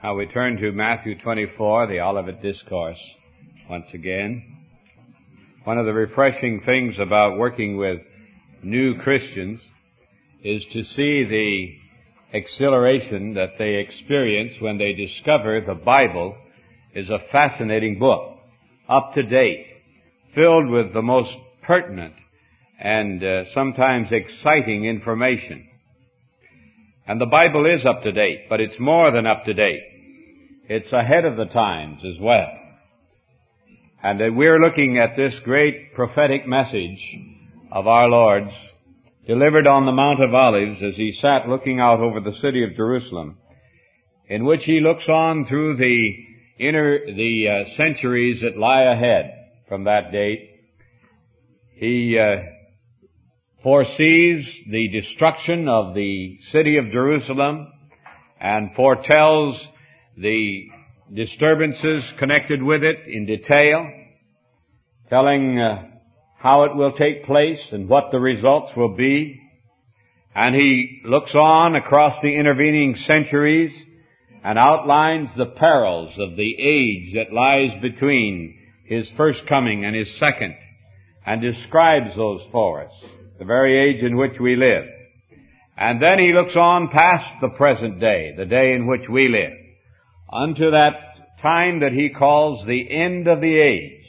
Now we turn to Matthew 24, the Olivet Discourse, once again. One of the refreshing things about working with new Christians is to see the exhilaration that they experience when they discover the Bible is a fascinating book, up to date, filled with the most pertinent and sometimes exciting information. And the Bible is up to date, but it's more than up to date. It's ahead of the times as well. And we're looking at this great prophetic message of our Lord's, delivered on the Mount of Olives as he sat looking out over the city of Jerusalem, in which he looks on through the centuries that lie ahead from that date. He foresees the destruction of the city of Jerusalem and foretells the disturbances connected with it in detail, telling how it will take place and what the results will be. And he looks on across the intervening centuries and outlines the perils of the age that lies between his first coming and his second, and describes those for us, the very age in which we live. And then he looks on past the present day, the day in which we live, unto that time that he calls the end of the age,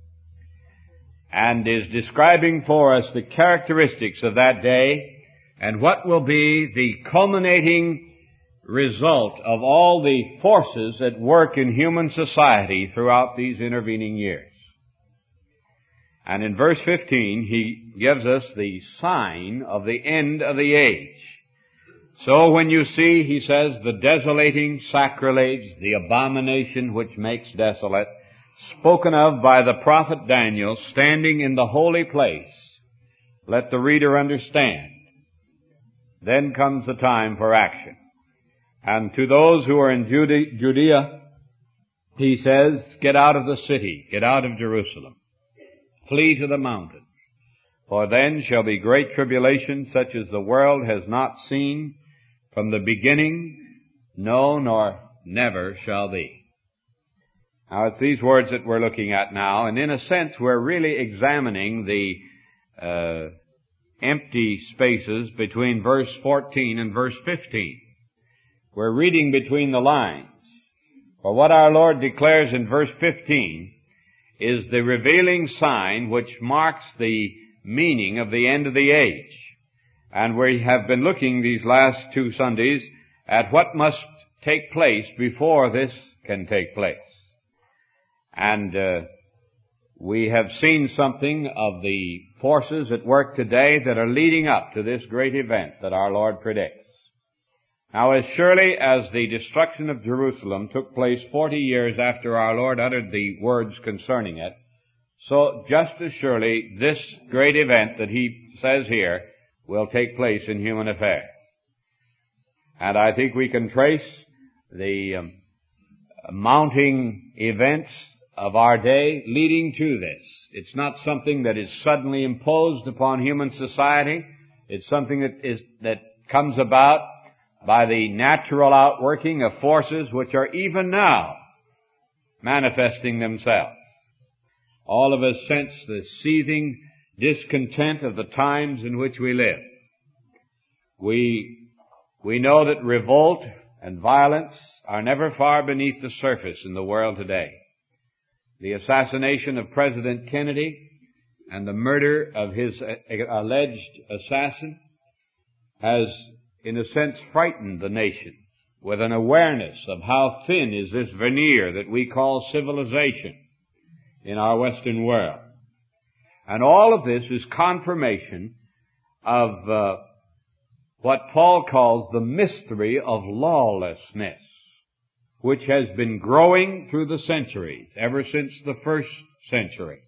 and is describing for us the characteristics of that day and what will be the culminating result of all the forces at work in human society throughout these intervening years. And in verse 15, he gives us the sign of the end of the age. So when you see, he says, the desolating sacrilege, the abomination which makes desolate, spoken of by the prophet Daniel, standing in the holy place, let the reader understand. Then comes the time for action. And to those who are in Judea, he says, get out of the city, get out of Jerusalem. Flee to the mountains, for then shall be great tribulation, such as the world has not seen from the beginning, no, nor never shall be. Now, it's these words that we're looking at now, and in a sense, we're really examining the empty spaces between verse 14 and verse 15. We're reading between the lines. For what our Lord declares in verse 15 is the revealing sign which marks the meaning of the end of the age. And we have been looking these last 2 Sundays at what must take place before this can take place. And we have seen something of the forces at work today that are leading up to this great event that our Lord predicts. Now, as surely as the destruction of Jerusalem took place 40 years after our Lord uttered the words concerning it, so just as surely this great event that he says here will take place in human affairs. And I think we can trace the mounting events of our day leading to this. It's not something that is suddenly imposed upon human society. It's something that comes about by the natural outworking of forces which are even now manifesting themselves. All of us sense the seething discontent of the times in which we live. We know that revolt and violence are never far beneath the surface in the world today. The assassination of President Kennedy and the murder of his alleged assassin has, in a sense, frightened the nation with an awareness of how thin is this veneer that we call civilization in our Western world. And all of this is confirmation of what Paul calls the mystery of lawlessness, which has been growing through the centuries, ever since the first century.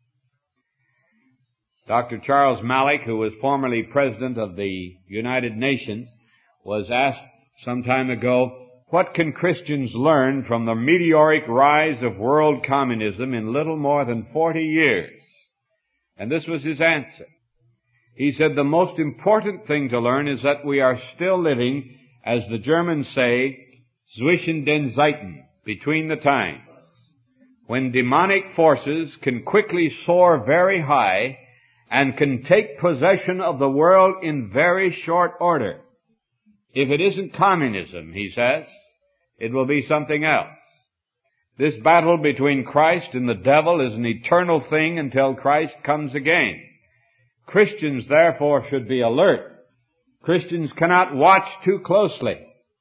Dr. Charles Malik, who was formerly president of the United Nations, was asked some time ago, what can Christians learn from the meteoric rise of world communism in little more than 40 years? And this was his answer. He said, the most important thing to learn is that we are still living, as the Germans say, zwischen den Zeiten, between the times, when demonic forces can quickly soar very high and can take possession of the world in very short order. If it isn't communism, he says, it will be something else. This battle between Christ and the devil is an eternal thing until Christ comes again. Christians, therefore, should be alert. Christians cannot watch too closely.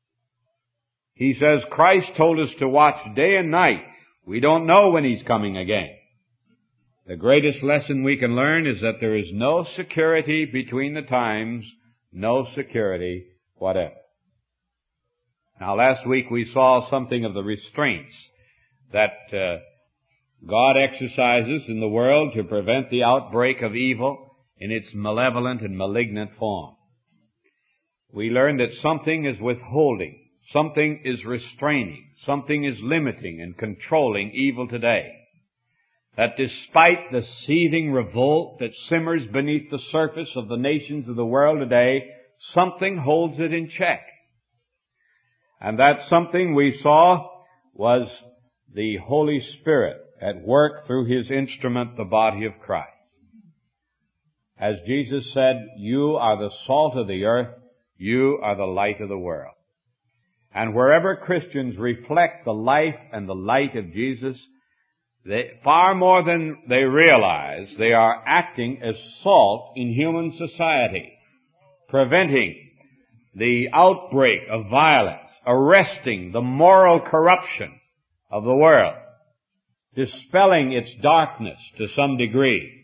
He says Christ told us to watch day and night. We don't know when He's coming again. The greatest lesson we can learn is that there is no security between the times, no security whatever. Now, last week we saw something of the restraints that God exercises in the world to prevent the outbreak of evil in its malevolent and malignant form. We learned that something is withholding, something is restraining, something is limiting and controlling evil today. That despite the seething revolt that simmers beneath the surface of the nations of the world today, something holds it in check. And that something we saw was the Holy Spirit at work through His instrument, the body of Christ. As Jesus said, you are the salt of the earth, you are the light of the world. And wherever Christians reflect the life and the light of Jesus, far more than they realize, they are acting as salt in human society, preventing the outbreak of violence, arresting the moral corruption of the world, dispelling its darkness to some degree,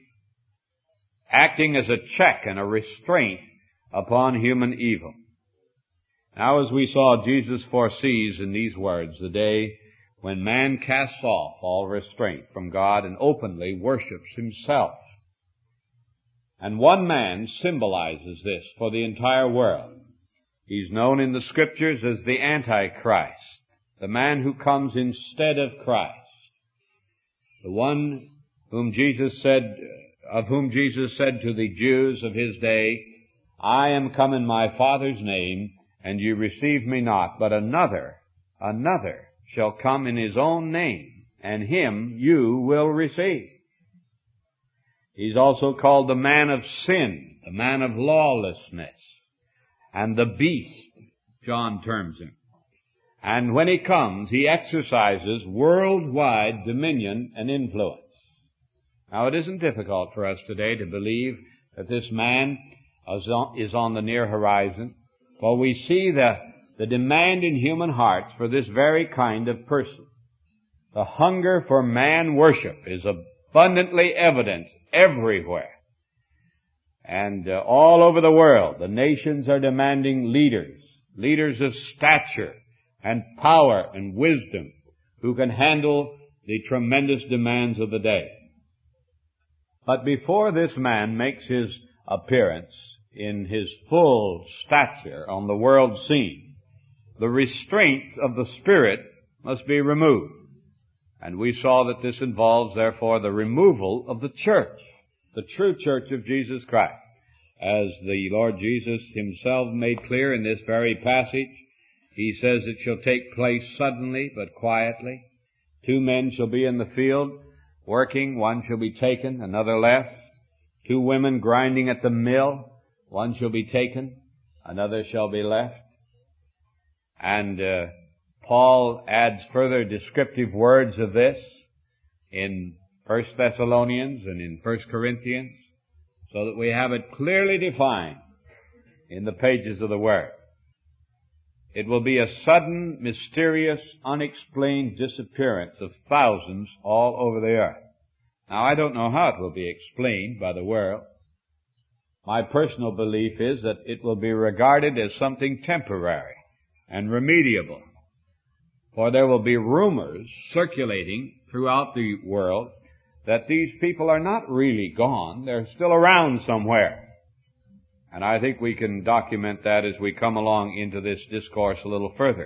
acting as a check and a restraint upon human evil. Now, as we saw, Jesus foresees in these words the day when man casts off all restraint from God and openly worships himself. And one man symbolizes this for the entire world. He's known in the Scriptures as the Antichrist, the man who comes instead of Christ, the one of whom Jesus said to the Jews of his day, I am come in my Father's name, and you receive me not, but another shall come in his own name, and him you will receive. He's also called the man of sin, the man of lawlessness, and the beast, John terms him. And when he comes, he exercises worldwide dominion and influence. Now, it isn't difficult for us today to believe that this man is on the near horizon, for we see the demand in human hearts for this very kind of person. The hunger for man worship is abundantly evident everywhere. And all over the world, the nations are demanding leaders of stature and power and wisdom who can handle the tremendous demands of the day. But before this man makes his appearance in his full stature on the world scene, the restraints of the Spirit must be removed. And we saw that this involves, therefore, the removal of the church, the true church of Jesus Christ. As the Lord Jesus himself made clear in this very passage, he says it shall take place suddenly but quietly. 2 men shall be in the field working, one shall be taken, another left. 2 women grinding at the mill, one shall be taken, another shall be left. And Paul adds further descriptive words of this in 1 Thessalonians and in 1 Corinthians, so that we have it clearly defined in the pages of the Word. It will be a sudden, mysterious, unexplained disappearance of thousands all over the earth. Now, I don't know how it will be explained by the world. My personal belief is that it will be regarded as something temporary and remediable. For there will be rumors circulating throughout the world that these people are not really gone. They're still around somewhere. And I think we can document that as we come along into this discourse a little further.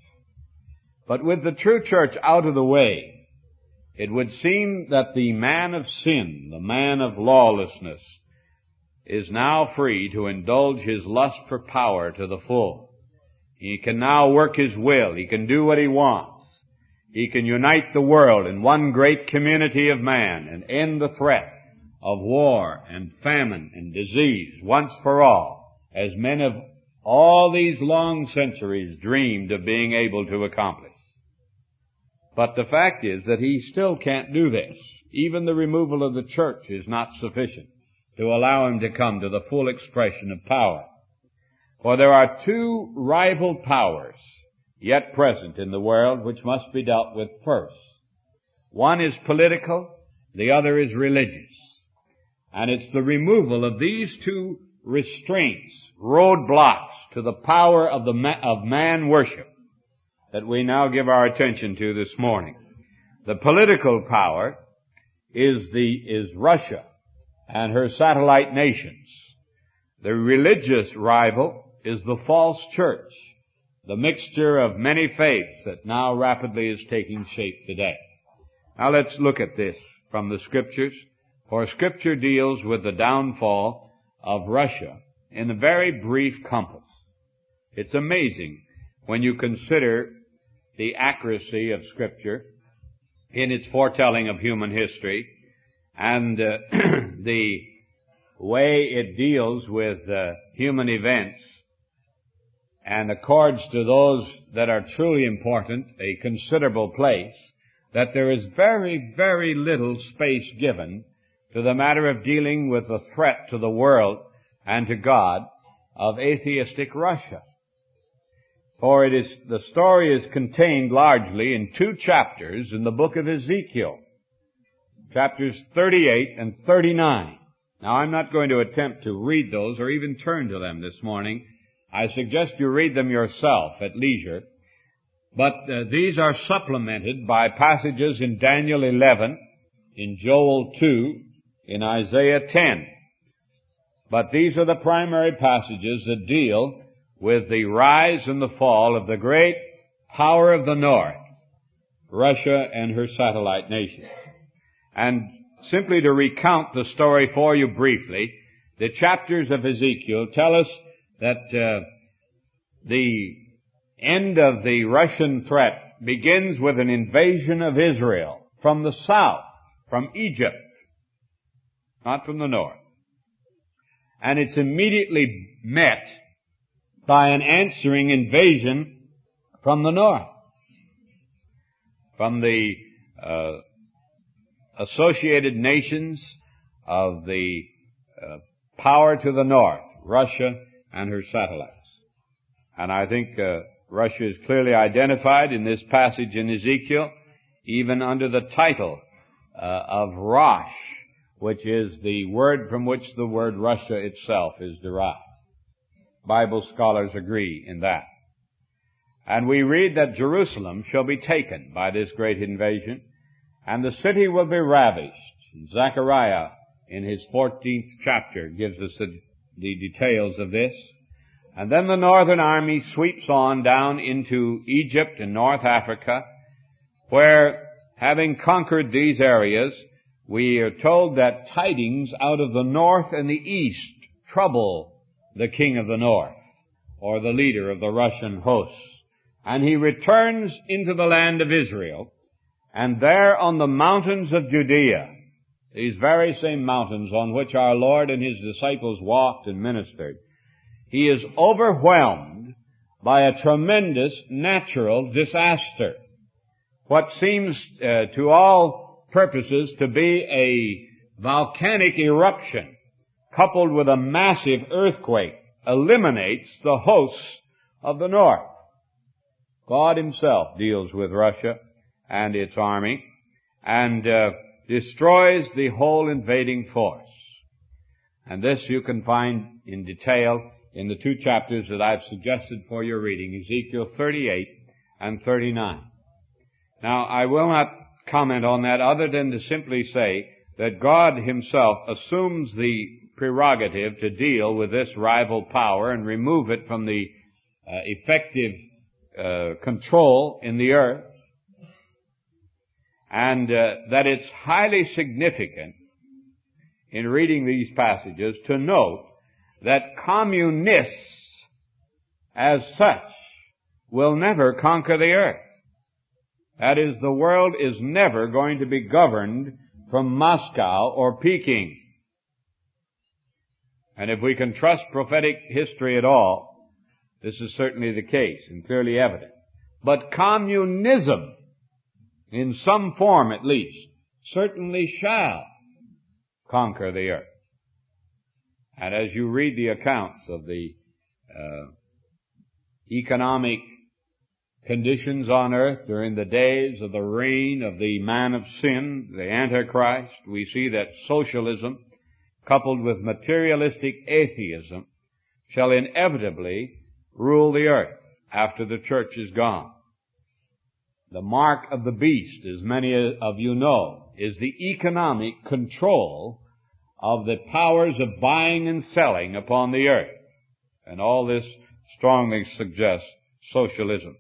But with the true church out of the way, it would seem that the man of sin, the man of lawlessness, is now free to indulge his lust for power to the full. He can now work his will. He can do what he wants. He can unite the world in one great community of man and end the threat of war and famine and disease once for all, as men of all these long centuries dreamed of being able to accomplish. But the fact is that he still can't do this. Even the removal of the church is not sufficient to allow him to come to the full expression of power. For there are two rival powers yet present in the world which must be dealt with first. One is political, the other is religious. And it's the removal of these two restraints, roadblocks to the power of man worship that we now give our attention to this morning. The political power is Russia and her satellite nations. The religious rival is the false church, the mixture of many faiths that now rapidly is taking shape today. Now let's look at this from the Scriptures, for Scripture deals with the downfall of Russia in a very brief compass. It's amazing when you consider the accuracy of Scripture in its foretelling of human history and the way it deals with human events and accords to those that are truly important a considerable place, that there is very, very little space given to the matter of dealing with the threat to the world and to God of atheistic Russia. For the story is contained largely in 2 chapters in the book of Ezekiel, chapters 38 and 39. Now, I'm not going to attempt to read those or even turn to them this morning. I suggest you read them yourself at leisure. But these are supplemented by passages in Daniel 11, in Joel 2, in Isaiah 10. But these are the primary passages that deal with the rise and the fall of the great power of the North, Russia and her satellite nations. And simply to recount the story for you briefly, the chapters of Ezekiel tell us that the end of the Russian threat begins with an invasion of Israel from the south, from Egypt, not from the north. And it's immediately met by an answering invasion from the north, from the associated nations of the power to the north, Russia and her satellites. And I think Russia is clearly identified in this passage in Ezekiel, even under the title of Rosh, which is the word from which the word Russia itself is derived. Bible scholars agree in that. And we read that Jerusalem shall be taken by this great invasion, and the city will be ravished. Zechariah, in his 14th chapter, gives us the details of this. And then the northern army sweeps on down into Egypt and North Africa, where, having conquered these areas, we are told that tidings out of the north and the east trouble the king of the north, or the leader of the Russian hosts. And he returns into the land of Israel, and there on the mountains of Judea, these very same mountains on which our Lord and His disciples walked and ministered, he is overwhelmed by a tremendous natural disaster. What seems to all purposes to be a volcanic eruption coupled with a massive earthquake eliminates the hosts of the north. God Himself deals with Russia and its army and destroys the whole invading force. And this you can find in detail in the 2 chapters that I've suggested for your reading, Ezekiel 38 and 39. Now, I will not comment on that other than to simply say that God Himself assumes the prerogative to deal with this rival power and remove it from the effective control in the earth, and that it's highly significant in reading these passages to note that communists as such will never conquer the earth. That is, the world is never going to be governed from Moscow or Peking. And if we can trust prophetic history at all, this is certainly the case and clearly evident. But communism, in some form at least, certainly shall conquer the earth. And as you read the accounts of the economic conditions on earth during the days of the reign of the man of sin, the Antichrist, we see that socialism, coupled with materialistic atheism, shall inevitably rule the earth after the church is gone. The mark of the beast, as many of you know, is the economic control of the powers of buying and selling upon the earth. And all this strongly suggests socialism.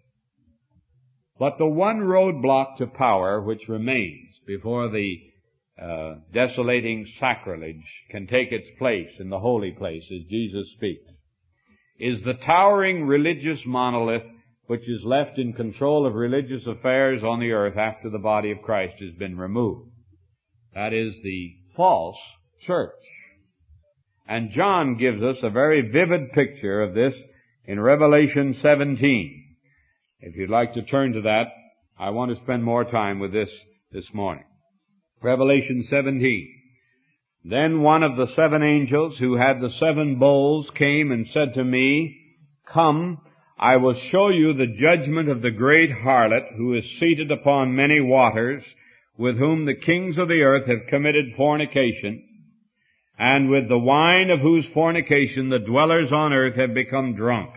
But the one roadblock to power which remains before the desolating sacrilege can take its place in the holy place, as Jesus speaks, is the towering religious monolith which is left in control of religious affairs on the earth after the body of Christ has been removed. That is the false church. And John gives us a very vivid picture of this in Revelation 17. If you'd like to turn to that, I want to spend more time with this morning. Revelation 17. Then one of the seven angels who had the seven bowls came and said to me, "Come, I will show you the judgment of the great harlot who is seated upon many waters, with whom the kings of the earth have committed fornication, and with the wine of whose fornication the dwellers on earth have become drunk."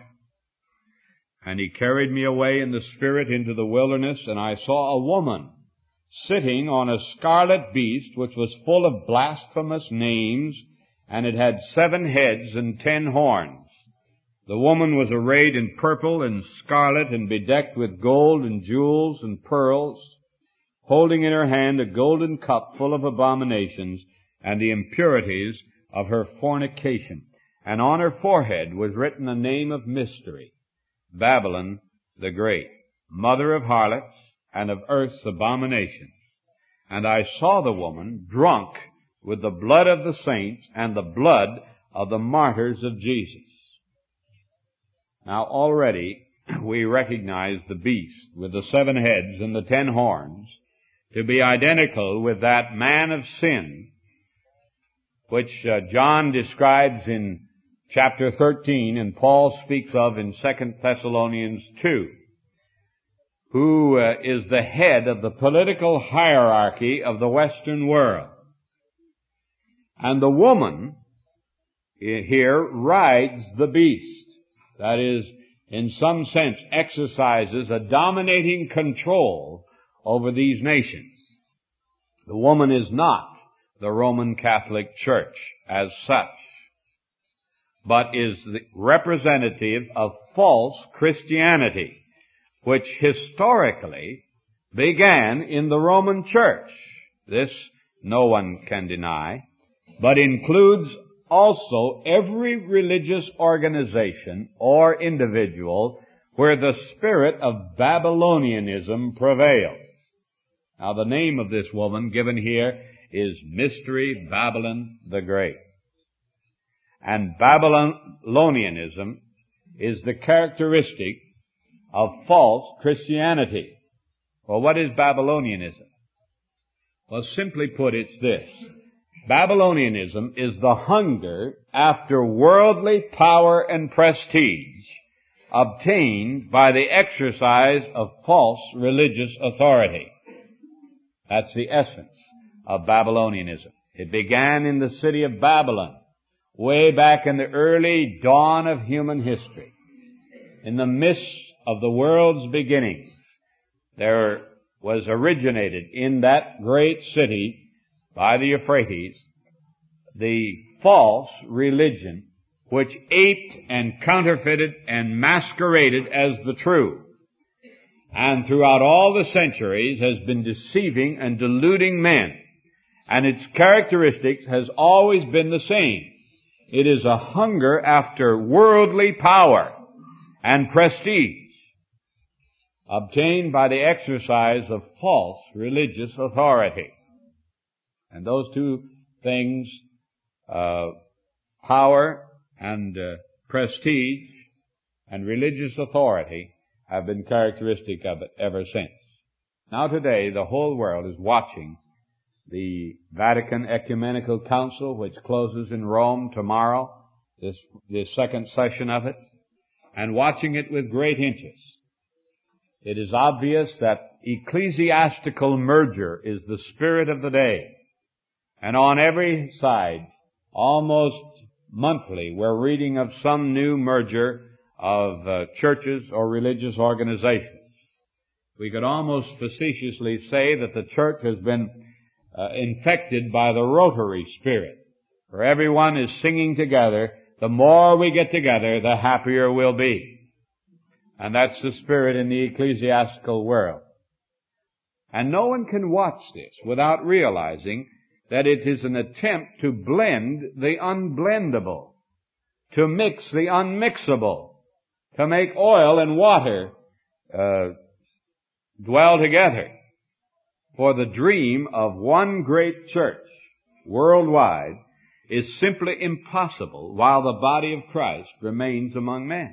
And he carried me away in the Spirit into the wilderness, and I saw a woman sitting on a scarlet beast, which was full of blasphemous names, and it had 7 heads and 10 horns. The woman was arrayed in purple and scarlet, and bedecked with gold and jewels and pearls, holding in her hand a golden cup full of abominations and the impurities of her fornication. And on her forehead was written a name of mystery, Babylon the Great, mother of harlots and of earth's abominations. And I saw the woman drunk with the blood of the saints and the blood of the martyrs of Jesus. Now already we recognize the beast with the 7 heads and the 10 horns to be identical with that man of sin, which John describes in chapter 13 and Paul speaks of in 2 Thessalonians 2, who is the head of the political hierarchy of the Western world. And the woman here rides the beast. That is, in some sense, exercises a dominating control over these nations. The woman is not the Roman Catholic Church as such, but is the representative of false Christianity, which historically began in the Roman Church. This no one can deny, but includes also every religious organization or individual where the spirit of Babylonianism prevails. Now the name of this woman given here is Mystery Babylon the Great. And Babylonianism is the characteristic of false Christianity. Well, what is Babylonianism? Well, simply put, it's this. Babylonianism is the hunger after worldly power and prestige obtained by the exercise of false religious authority. That's the essence of Babylonianism. It began in the city of Babylon, way back in the early dawn of human history. In the midst of the world's beginnings, there was originated in that great city by the Euphrates the false religion which aped and counterfeited and masqueraded as the true, and throughout all the centuries has been deceiving and deluding men. And its characteristics has always been the same. It is a hunger after worldly power and prestige. obtained by the exercise of false religious authority. And those two things, power and prestige and religious authority, have been characteristic of it ever since. Now today, the whole world is watching the Vatican Ecumenical Council, which closes in Rome tomorrow, this second session of it, and watching it with great interest. It is obvious that ecclesiastical merger is the spirit of the day. And on every side, almost monthly, we're reading of some new merger of churches or religious organizations. We could almost facetiously say that the church has been infected by the Rotary spirit, where everyone is singing together. The more we get together, the happier we'll be. And that's the spirit in the ecclesiastical world. And no one can watch this without realizing that it is an attempt to blend the unblendable, to mix the unmixable, to make oil and water dwell together. For the dream of one great church worldwide is simply impossible while the body of Christ remains among men.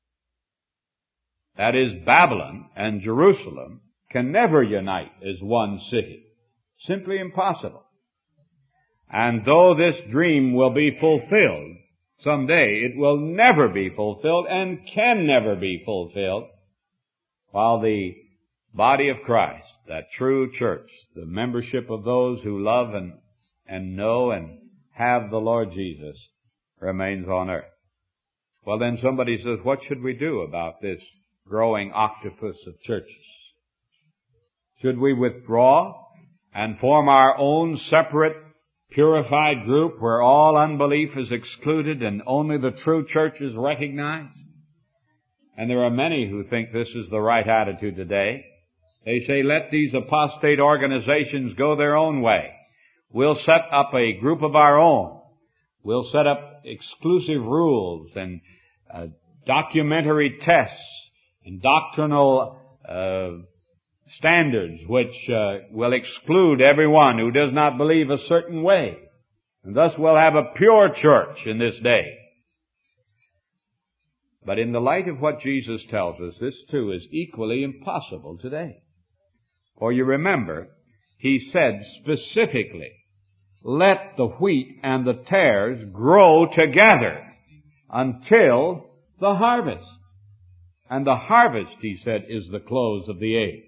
That is, Babylon and Jerusalem can never unite as one city. Simply impossible. And though this dream will be fulfilled someday, it will never be fulfilled and can never be fulfilled while the body of Christ, that true church, the membership of those who love and know and have the Lord Jesus, remains on earth. Well, then somebody says, what should we do about this growing octopus of churches? Should we withdraw and form our own separate, purified group where all unbelief is excluded and only the true church is recognized? And there are many who think this is the right attitude today. They say, let these apostate organizations go their own way. We'll set up a group of our own. We'll set up exclusive rules and documentary tests and doctrinal standards which will exclude everyone who does not believe a certain way. And thus we'll have a pure church in this day. But in the light of what Jesus tells us, this too is equally impossible today. For you remember, he said specifically, let the wheat and the tares grow together until the harvest. And the harvest, he said, is the close of the age.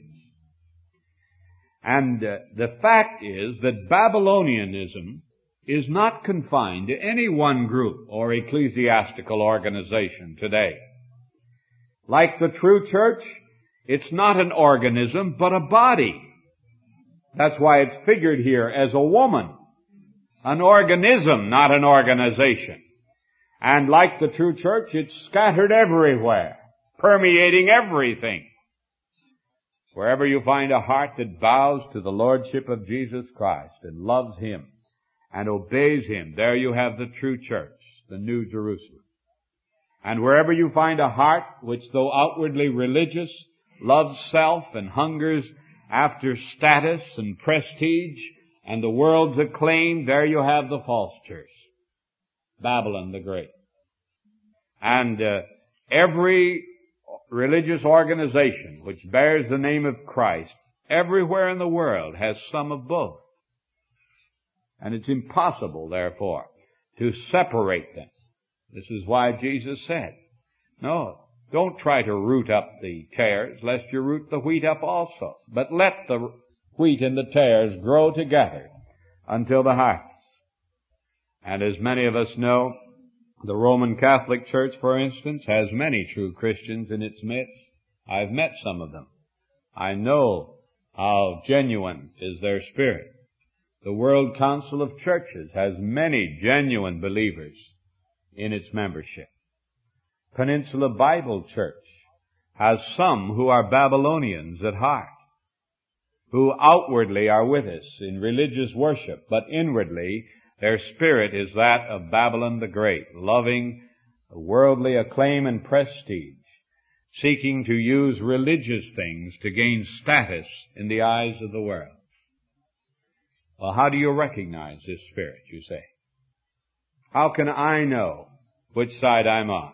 And the fact is that Babylonianism is not confined to any one group or ecclesiastical organization today. Like the true church, it's not an organism, but a body. That's why it's figured here as a woman. An organism, not an organization. And like the true church, it's scattered everywhere, permeating everything. Wherever you find a heart that bows to the Lordship of Jesus Christ and loves Him and obeys Him, there you have the true church, the New Jerusalem. And wherever you find a heart which, though outwardly religious, loves self and hungers after status and prestige and the world's acclaim, there you have the false church, Babylon the Great. And every religious organization which bears the name of Christ everywhere in the world has some of both. And it's impossible, therefore, to separate them. This is why Jesus said, no, don't try to root up the tares, lest you root the wheat up also. But let the wheat and the tares grow together until the harvest. And as many of us know, the Roman Catholic Church, for instance, has many true Christians in its midst. I've met some of them. I know how genuine is their spirit. The World Council of Churches has many genuine believers in its membership. Peninsula Bible Church has some who are Babylonians at heart, who outwardly are with us in religious worship, but inwardly their spirit is that of Babylon the Great, loving worldly acclaim and prestige, seeking to use religious things to gain status in the eyes of the world. Well, how do you recognize this spirit, you say? How can I know which side I'm on?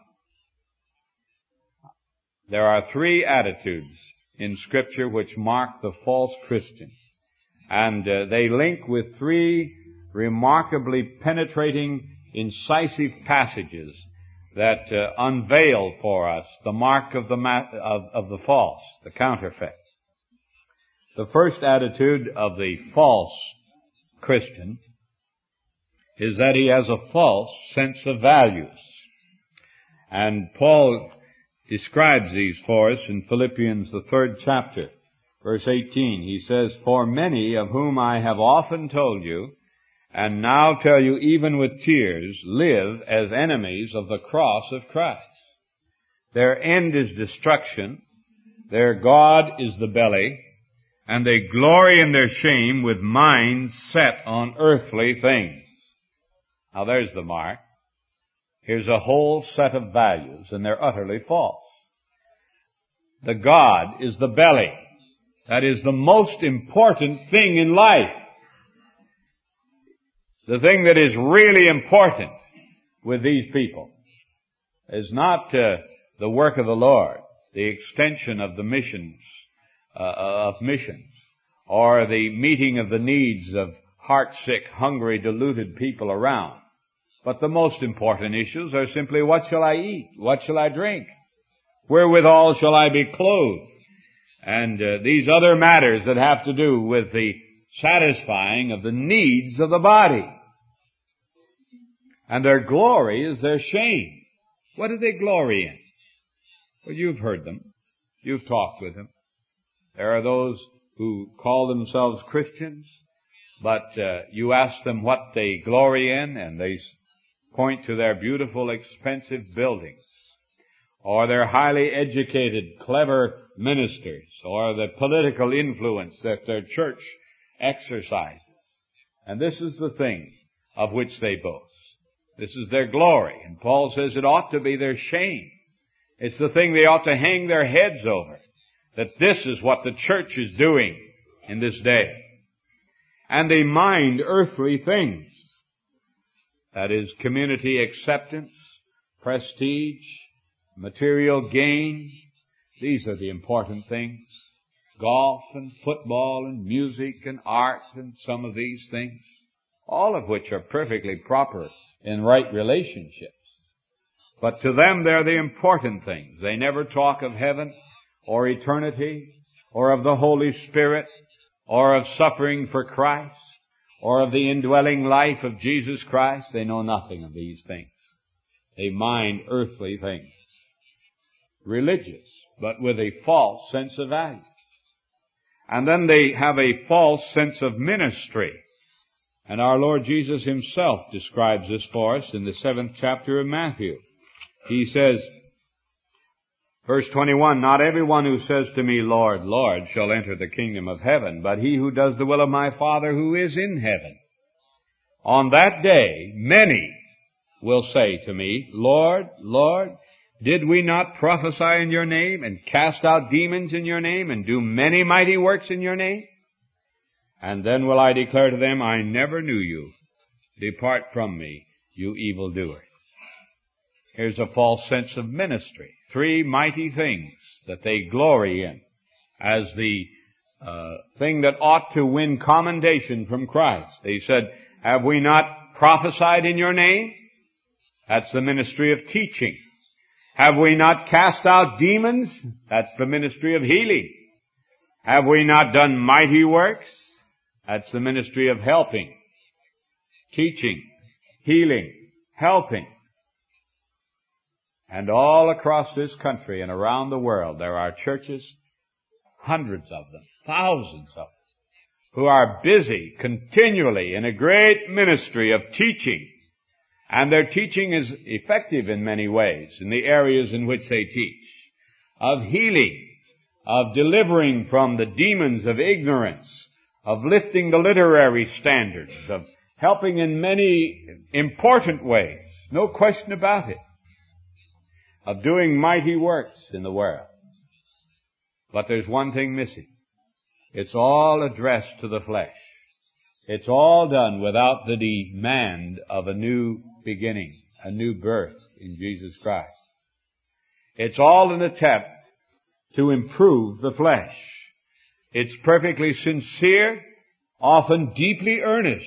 There are three attitudes in Scripture which mark the false Christian, and they link with three remarkably penetrating, incisive passages that unveil for us the mark of the false, the counterfeit. The first attitude of the false Christian is that he has a false sense of values. And Paul describes these for us in Philippians, the 3rd chapter, verse 18. He says, "For many of whom I have often told you, and now tell you even with tears, live as enemies of the cross of Christ. Their end is destruction, their God is the belly, and they glory in their shame with minds set on earthly things." Now there's the mark. Here's a whole set of values, and they're utterly false. The God is the belly. That is the most important thing in life. The thing that is really important with these people is not the work of the Lord, the extension of the missions, or the meeting of the needs of heartsick, hungry, deluded people around. But the most important issues are simply, what shall I eat? What shall I drink? Wherewithal shall I be clothed? And these other matters that have to do with the satisfying of the needs of the body. And their glory is their shame. What do they glory in? Well, you've heard them. You've talked with them. There are those who call themselves Christians, but you ask them what they glory in, and they point to their beautiful, expensive buildings, or their highly educated, clever ministers, or the political influence that their church exercises. And this is the thing of which they boast. This is their glory. And Paul says it ought to be their shame. It's the thing they ought to hang their heads over, that this is what the church is doing in this day. And they mind earthly things. That is, community acceptance, prestige, material gain. These are the important things. Golf and football and music and art and some of these things, all of which are perfectly proper in right relationships. But to them they're the important things. They never talk of heaven or eternity or of the Holy Spirit or of suffering for Christ or of the indwelling life of Jesus Christ. They know nothing of these things. They mind earthly things. Religious, but with a false sense of value. And then they have a false sense of ministry. And our Lord Jesus himself describes this for us in the 7th chapter of Matthew. He says, verse 21, "Not everyone who says to me, Lord, Lord, shall enter the kingdom of heaven, but he who does the will of my Father who is in heaven. On that day, many will say to me, Lord, Lord, did we not prophesy in your name, and cast out demons in your name, and do many mighty works in your name? And then will I declare to them, I never knew you. Depart from me, you evildoers." Here's a false sense of ministry. 3 mighty things that they glory in as the thing that ought to win commendation from Christ. They said, have we not prophesied in your name? That's the ministry of teaching. Have we not cast out demons? That's the ministry of healing. Have we not done mighty works? That's the ministry of helping, teaching, healing, helping. And all across this country and around the world, there are churches, hundreds of them, thousands of them, who are busy continually in a great ministry of teaching. And their teaching is effective in many ways, in the areas in which they teach. Of healing, of delivering from the demons of ignorance, of lifting the literary standards, of helping in many important ways, no question about it, of doing mighty works in the world. But there's one thing missing. It's all addressed to the flesh. It's all done without the demand of a new beginning, a new birth in Jesus Christ. It's all an attempt to improve the flesh. It's perfectly sincere, often deeply earnest,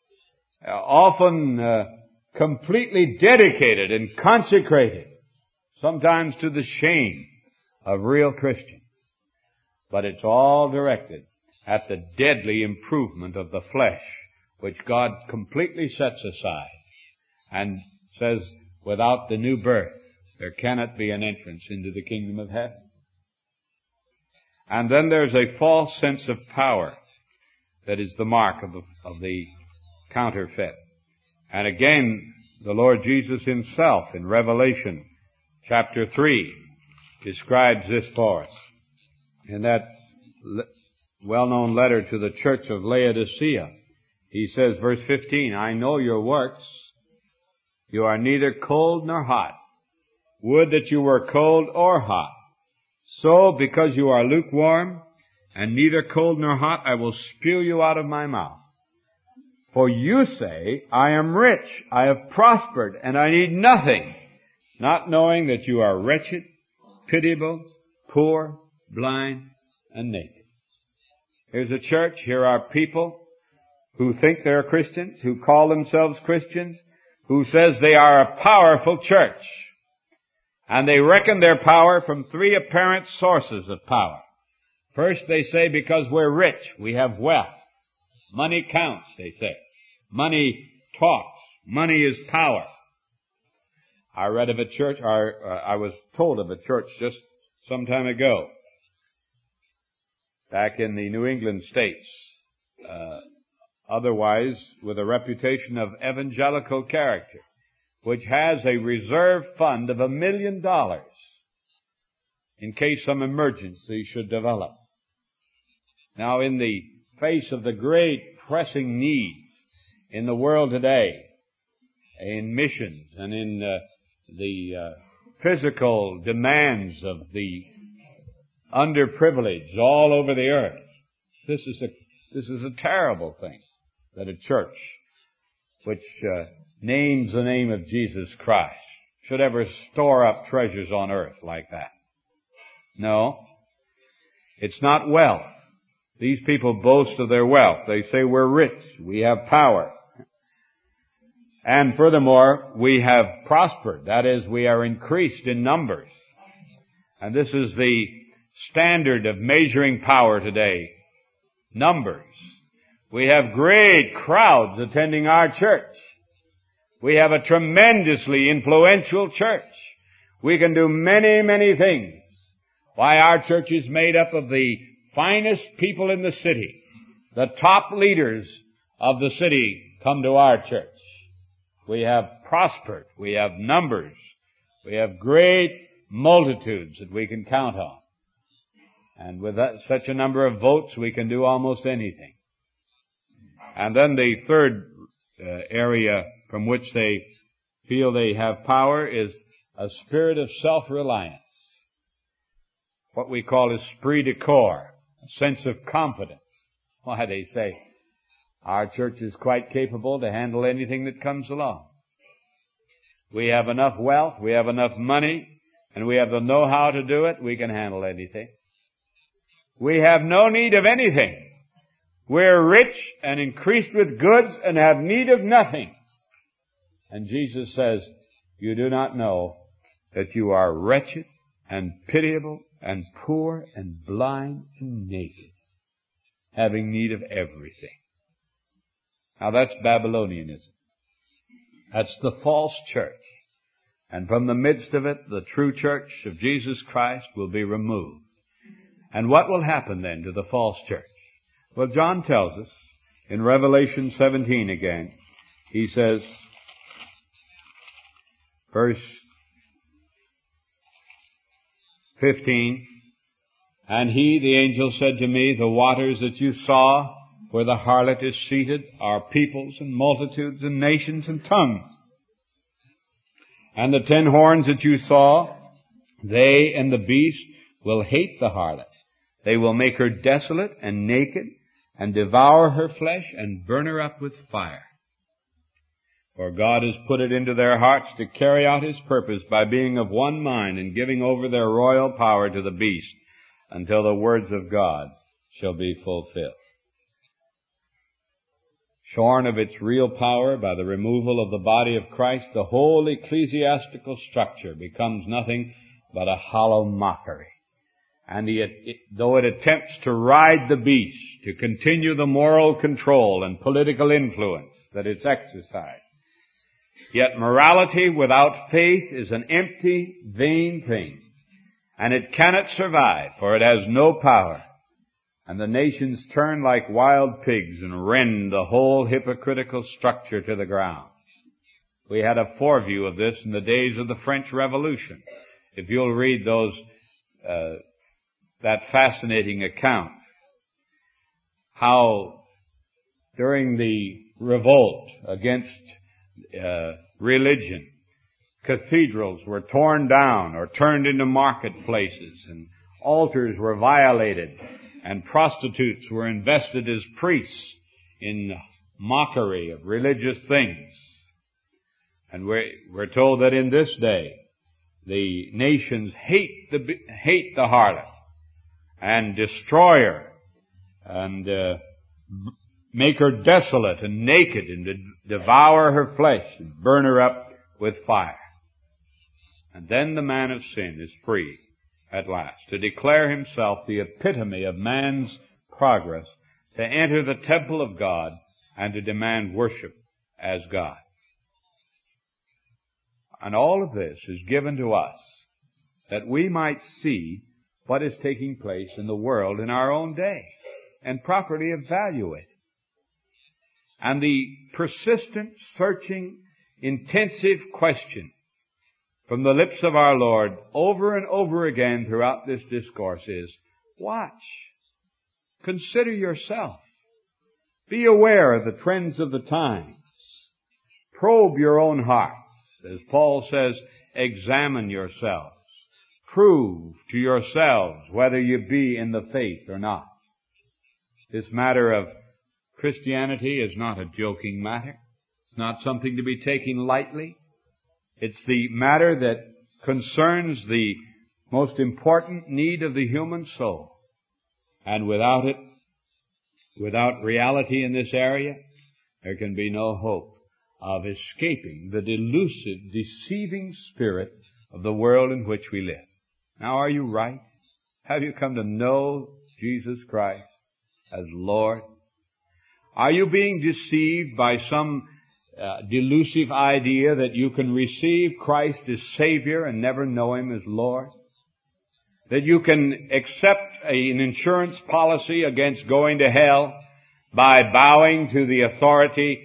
often completely dedicated and consecrated, sometimes to the shame of real Christians. But it's all directed at the deadly improvement of the flesh, which God completely sets aside and says, without the new birth, there cannot be an entrance into the kingdom of heaven. And then there's a false sense of power that is the mark of the counterfeit. And again, the Lord Jesus himself in Revelation chapter 3 describes this for us. In that well-known letter to the church of Laodicea, he says, verse 15, I know your works. You are neither cold nor hot. Would that you were cold or hot. So, because you are lukewarm and neither cold nor hot, I will spew you out of my mouth. For you say, I am rich, I have prospered, and I need nothing, not knowing that you are wretched, pitiable, poor, blind, and naked. Here's a church, here are people who think they're Christians, who call themselves Christians, who says they are a powerful church. And they reckon their power from three apparent sources of power. First, they say because we're rich, we have wealth. Money counts, they say. Money talks. Money is power. I read of a church, I was told of a church just some time ago, back in the New England states, otherwise with a reputation of evangelical character, which has a reserve fund of $1 million in case some emergency should develop. Now, in the face of the great pressing needs in the world today, in missions and in the physical demands of the underprivileged all over the earth, this is a terrible thing that a church which names the name of Jesus Christ should ever store up treasures on earth like that. No, it's not wealth. These people boast of their wealth. They say we're rich, we have power. And furthermore, we have prospered. That is, we are increased in numbers. And this is the standard of measuring power today. Numbers. We have great crowds attending our church. We have a tremendously influential church. We can do many, many things. Why, our church is made up of the finest people in the city. The top leaders of the city come to our church. We have prospered. We have numbers. We have great multitudes that we can count on. And with such a number of votes, we can do almost anything. And then the third area from which they feel they have power is a spirit of self-reliance. What we call esprit de corps, a sense of confidence. Why, they say, our church is quite capable to handle anything that comes along. We have enough wealth, we have enough money, and we have the know-how to do it. We can handle anything. We have no need of anything. We're rich and increased with goods and have need of nothing. And Jesus says, you do not know that you are wretched and pitiable and poor and blind and naked, having need of everything. Now that's Babylonianism. That's the false church. And from the midst of it, the true church of Jesus Christ will be removed. And what will happen then to the false church? Well, John tells us in Revelation 17 again, he says, verse 15, and he, the angel, said to me, the waters that you saw where the harlot is seated are peoples and multitudes and nations and tongues. And the 10 horns that you saw, they and the beast will hate the harlot They will make her desolate and naked, and devour her flesh, and burn her up with fire. For God has put it into their hearts to carry out His purpose by being of one mind and giving over their royal power to the beast until the words of God shall be fulfilled. Shorn of its real power by the removal of the body of Christ, the whole ecclesiastical structure becomes nothing but a hollow mockery. And though it attempts to ride the beast, to continue the moral control and political influence that it's exercised, yet morality without faith is an empty, vain thing, and it cannot survive, for it has no power. And the nations turn like wild pigs and rend the whole hypocritical structure to the ground. We had a foreview of this in the days of the French Revolution. If you'll read that fascinating account, how during the revolt against religion, cathedrals were torn down or turned into marketplaces, and altars were violated, and prostitutes were invested as priests in mockery of religious things. And we're told that in this day, the nations hate the harlot and destroy her and make her desolate and naked and devour her flesh and burn her up with fire. And then the man of sin is free at last to declare himself the epitome of man's progress, to enter the temple of God and to demand worship as God. And all of this is given to us that we might see what is taking place in the world in our own day and properly evaluate it. And the persistent, searching, intensive question from the lips of our Lord over and over again throughout this discourse is, watch. Consider yourself. Be aware of the trends of the times. Probe your own hearts. As Paul says, examine yourselves. Prove to yourselves whether you be in the faith or not. This matter of Christianity is not a joking matter. It's not something to be taken lightly. It's the matter that concerns the most important need of the human soul. And without it, without reality in this area, there can be no hope of escaping the delusive, deceiving spirit of the world in which we live. Now, are you right? Have you come to know Jesus Christ as Lord? Are you being deceived by some delusive idea that you can receive Christ as Savior and never know Him as Lord? That you can accept an insurance policy against going to hell by bowing to the authority,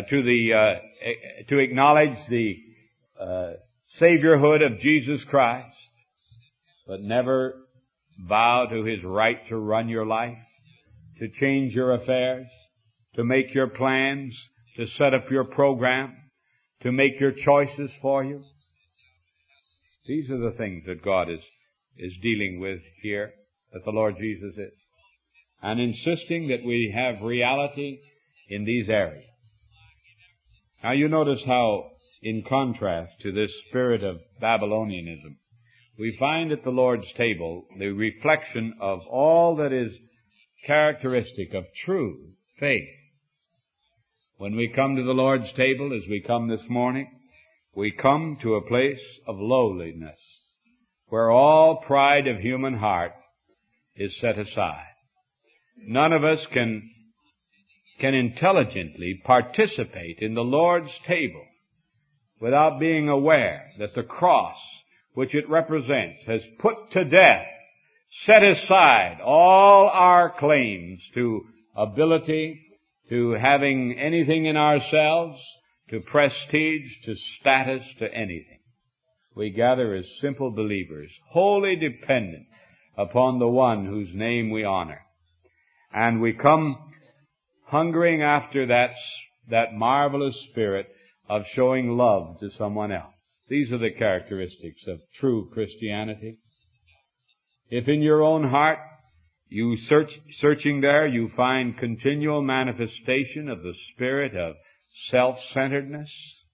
to acknowledge the Saviorhood of Jesus Christ, but never bow to His right to run your life, to change your affairs, to make your plans, to set up your program, to make your choices for you? These are the things that God is dealing with here, that the Lord Jesus is, and insisting that we have reality in these areas. Now you notice how, in contrast to this spirit of Babylonianism, we find at the Lord's table the reflection of all that is characteristic of true faith. When we come to the Lord's table, as we come this morning, we come to a place of lowliness, where all pride of human heart is set aside. None of us can intelligently participate in the Lord's table without being aware that the cross which it represents has put to death, set aside all our claims to ability, to having anything in ourselves, to prestige, to status, to anything. We gather as simple believers, wholly dependent upon the one whose name we honor. And we come hungering after that marvelous spirit of showing love to someone else. These are the characteristics of true Christianity. If in your own heart You searching there, you find continual manifestation of the spirit of self-centeredness,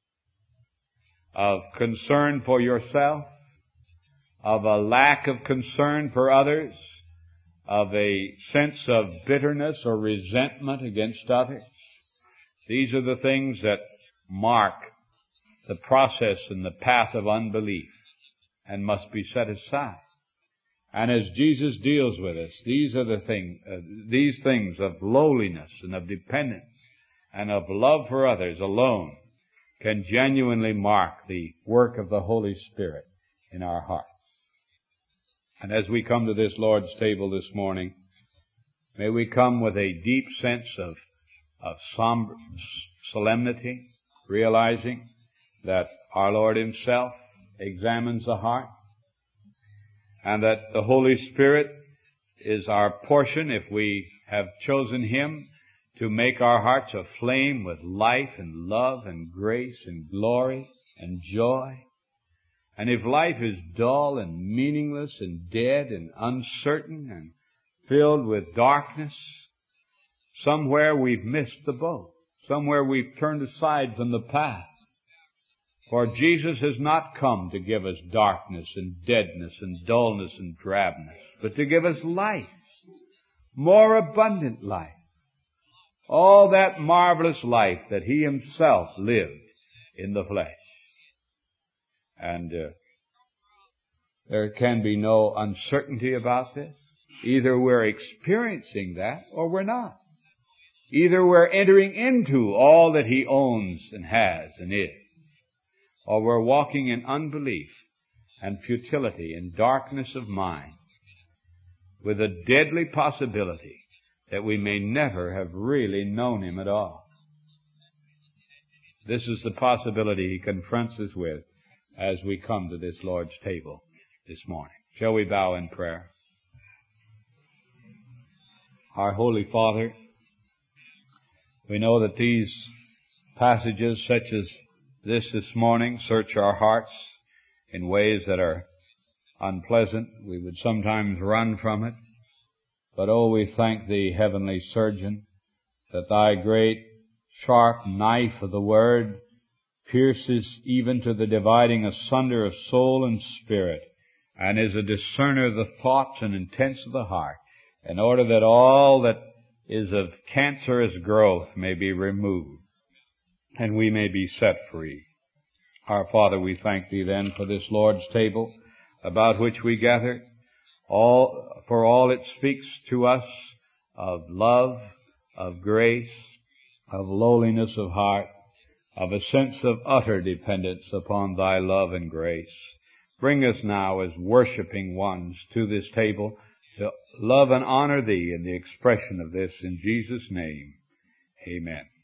of concern for yourself, of a lack of concern for others, of a sense of bitterness or resentment against others. These are the things that mark the process and the path of unbelief and must be set aside. And as Jesus deals with us, these things of lowliness and of dependence and of love for others alone can genuinely mark the work of the Holy Spirit in our hearts. And as we come to this Lord's table this morning, may we come with a deep sense of solemnity, realizing that our Lord Himself examines the heart, and that the Holy Spirit is our portion if we have chosen Him to make our hearts aflame with life and love and grace and glory and joy. And if life is dull and meaningless and dead and uncertain and filled with darkness, somewhere we've missed the boat. Somewhere we've turned aside from the path. For Jesus has not come to give us darkness and deadness and dullness and drabness, but to give us life, more abundant life. All that marvelous life that He Himself lived in the flesh. And there can be no uncertainty about this. Either we're experiencing that or we're not. Either we're entering into all that He owns and has and is, or we're walking in unbelief and futility and darkness of mind with a deadly possibility that we may never have really known Him at all. This is the possibility He confronts us with as we come to this Lord's table this morning. Shall we bow in prayer? Our Holy Father, we know that these passages such as this morning search our hearts in ways that are unpleasant. We would sometimes run from it. But oh, we thank Thee, Heavenly Surgeon, that Thy great sharp knife of the Word pierces even to the dividing asunder of soul and spirit, and is a discerner of the thoughts and intents of the heart, in order that all that is of cancerous growth may be removed, and we may be set free. Our Father, we thank Thee then for this Lord's table, about which we gather, for all it speaks to us of love, of grace, of lowliness of heart, of a sense of utter dependence upon Thy love and grace. Bring us now as worshiping ones to this table to love and honor Thee in the expression of this in Jesus' name. Amen.